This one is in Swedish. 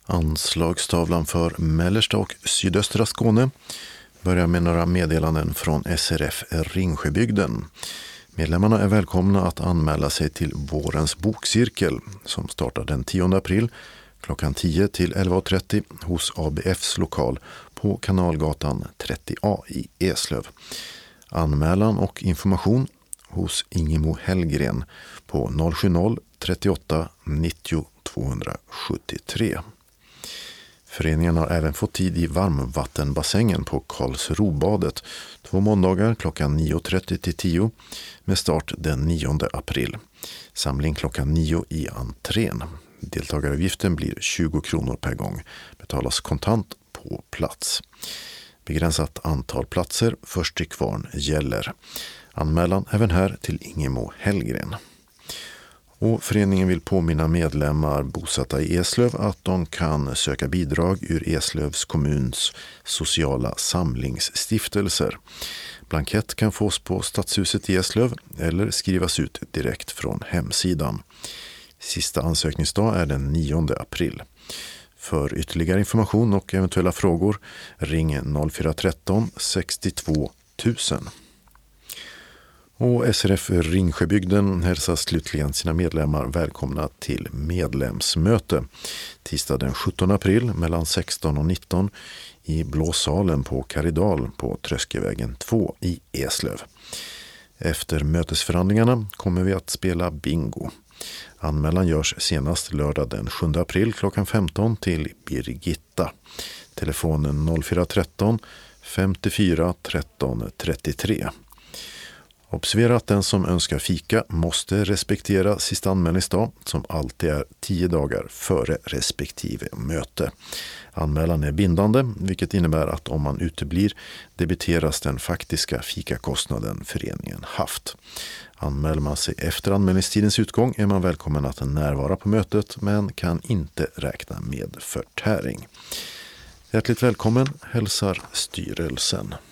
Anslagstavlan för mellersta och sydöstra Skåne börjar med några meddelanden från SRF Ringsjöbygden. Medlemmarna är välkomna att anmäla sig till vårens bokcirkel som startar den 10 april klockan 10 till 11.30 hos ABFs lokal på Kanalgatan 30A i Eslöv. Anmälan och information hos Ingemo Hellgren på 070 38 90 273. Föreningen har även fått tid i varmvattenbassängen på Karlsrobadet 2 måndagar klockan 9.30 till 10 med start den 9 april. Samling klockan 9 i entrén. Deltagaravgiften blir 20 kronor per gång. Betalas kontant på plats. Begränsat antal platser, först till kvarn gäller. Anmälan även här till Ingemo Hellgren. Och föreningen vill påminna medlemmar bosatta i Eslöv att de kan söka bidrag ur Eslövs kommuns sociala samlingsstiftelser. Blankett kan fås på Stadshuset i Eslöv eller skrivas ut direkt från hemsidan. Sista ansökningsdag är den 9 april. För ytterligare information och eventuella frågor ring 0413 62 000. Och SRF Ringsjöbygden hälsar slutligen sina medlemmar välkomna till medlemsmöte. Tisdag den 17 april mellan 16 och 19 i Blåsalen på Karidal på Tröskevägen 2 i Eslöv. Efter mötesförhandlingarna kommer vi att spela bingo. Anmälan görs senast lördag den 7 april klockan 15 till Birgitta. Telefonen 0413 54 13 33. Observera att den som önskar fika måste respektera sista anmälningsdag som alltid är 10 dagar före respektive möte. Anmälan är bindande, vilket innebär att om man uteblir debiteras den faktiska fikakostnaden föreningen haft. Anmäler man sig efter anmälningstidens utgång är man välkommen att närvara på mötet men kan inte räkna med förtäring. Hjärtligt välkommen hälsar styrelsen.